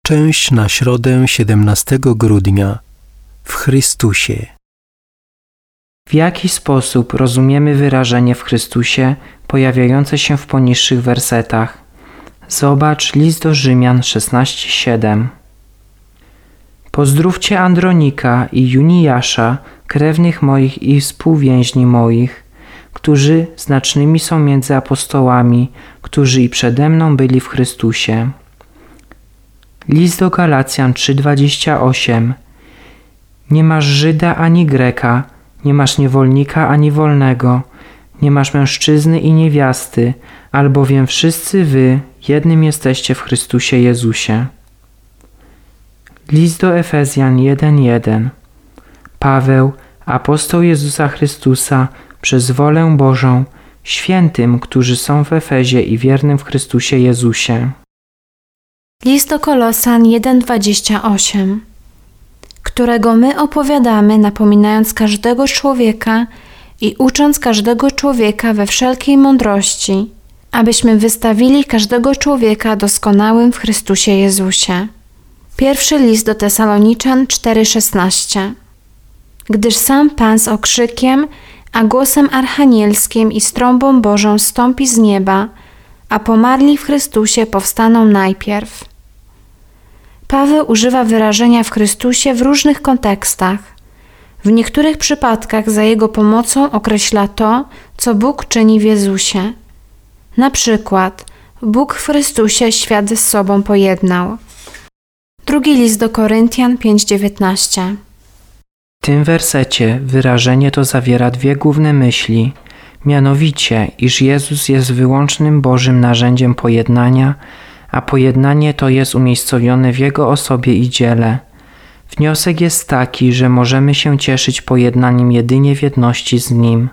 Część na środę 17 grudnia w Chrystusie. W jaki sposób rozumiemy wyrażenie w Chrystusie pojawiające się w poniższych wersetach? Zobacz list do Rzymian 16:7. Pozdrówcie Andronika i Juniasza, krewnych moich i współwięźni moich, którzy znacznymi są między apostołami, którzy i przede mną byli w Chrystusie. List do Galacjan 3:28. Nie masz Żyda ani Greka, nie masz niewolnika ani wolnego, nie masz mężczyzny i niewiasty, albowiem wszyscy wy jednym jesteście w Chrystusie Jezusie. List do Efezjan 1:1. Paweł, apostoł Jezusa Chrystusa, przez wolę Bożą, świętym, którzy są w Efezie i wiernym w Chrystusie Jezusie. List do Kolosan 1:28, którego my opowiadamy, napominając każdego człowieka i ucząc każdego człowieka we wszelkiej mądrości, abyśmy wystawili każdego człowieka doskonałym w Chrystusie Jezusie. Pierwszy list do Tesaloniczan 4:16. Gdyż sam Pan z okrzykiem, a głosem archanielskim i z trąbą Bożą zstąpi z nieba, a pomarli w Chrystusie powstaną najpierw. Paweł używa wyrażenia w Chrystusie w różnych kontekstach. W niektórych przypadkach za jego pomocą określa to, co Bóg czyni w Jezusie. Na przykład Bóg w Chrystusie świat z sobą pojednał. Drugi list do Koryntian 5:19. W tym wersecie wyrażenie to zawiera dwie główne myśli, mianowicie, iż Jezus jest wyłącznym Bożym narzędziem pojednania, a pojednanie to jest umiejscowione w Jego osobie i dziele. Wniosek jest taki, że możemy się cieszyć pojednaniem jedynie w jedności z Nim.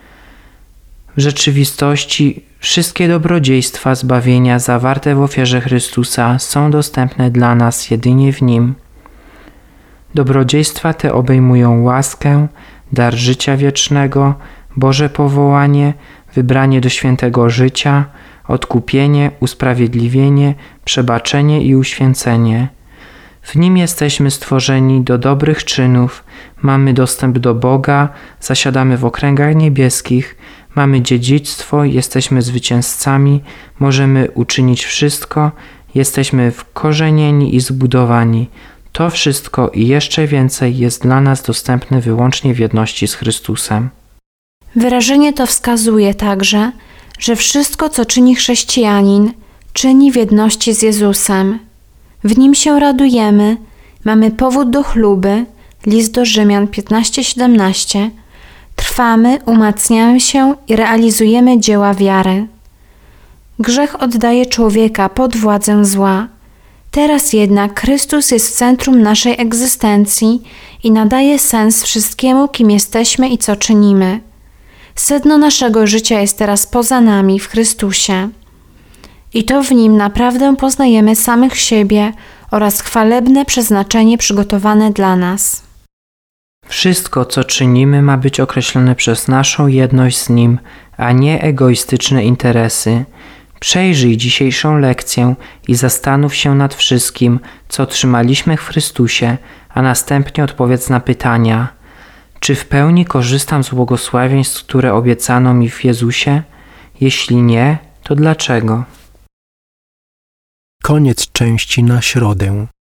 W rzeczywistości wszystkie dobrodziejstwa zbawienia zawarte w ofierze Chrystusa są dostępne dla nas jedynie w Nim. Dobrodziejstwa te obejmują łaskę, dar życia wiecznego, Boże powołanie, wybranie do świętego życia, odkupienie, usprawiedliwienie, przebaczenie i uświęcenie. W Nim jesteśmy stworzeni do dobrych czynów, mamy dostęp do Boga, zasiadamy w okręgach niebieskich, mamy dziedzictwo, jesteśmy zwycięzcami, możemy uczynić wszystko, jesteśmy wkorzenieni i zbudowani. To wszystko i jeszcze więcej jest dla nas dostępne wyłącznie w jedności z Chrystusem. Wyrażenie to wskazuje także, że wszystko, co czyni chrześcijanin, czyni w jedności z Jezusem. W Nim się radujemy, mamy powód do chluby, list do Rzymian 15:17, trwamy, umacniamy się i realizujemy dzieła wiary. Grzech oddaje człowieka pod władzę zła. Teraz jednak Chrystus jest w centrum naszej egzystencji i nadaje sens wszystkiemu, kim jesteśmy i co czynimy. Sedno naszego życia jest teraz poza nami w Chrystusie. I to w Nim naprawdę poznajemy samych siebie oraz chwalebne przeznaczenie przygotowane dla nas. Wszystko, co czynimy, ma być określone przez naszą jedność z Nim, a nie egoistyczne interesy. Przejrzyj dzisiejszą lekcję i zastanów się nad wszystkim, co otrzymaliśmy w Chrystusie, a następnie odpowiedz na pytania. Czy w pełni korzystam z błogosławieństw, które obiecano mi w Jezusie? Jeśli nie, to dlaczego? Koniec części na środę.